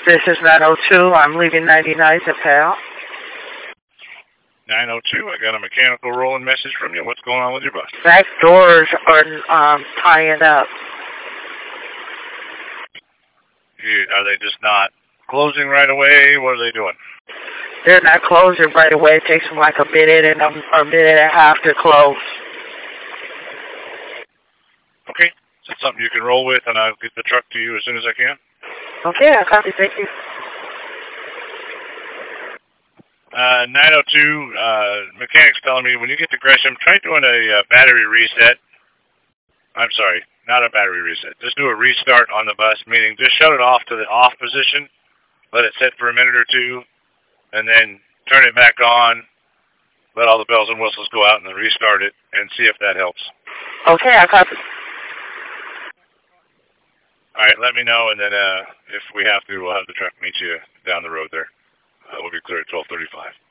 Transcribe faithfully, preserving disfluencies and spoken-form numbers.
This is nine oh two. I'm leaving ninety-ninth at Pal. nine oh two, I got a mechanical rolling message from you. What's going on with your bus? Back doors are um, tying up. You, are they just not closing right away? What are they doing? They're not closing right away. It takes them like a minute and a, a minute and a half to close. Okay. Is that something you can roll with, and I'll get the truck to you as soon as I can? Okay, I copy. Thank you. Uh, nine oh two, uh, mechanic's telling me when you get to Gresham, try doing a uh, battery reset. I'm sorry, not a battery reset. Just do a restart on the bus, meaning just shut it off to the off position, let it sit for a minute or two, and then turn it back on, let all the bells and whistles go out, and then restart it, and see if that helps. Okay, I copy. All right, let me know, and then uh, if we have to, we'll have the truck meet you down the road there. Uh, we'll be clear at twelve thirty-five.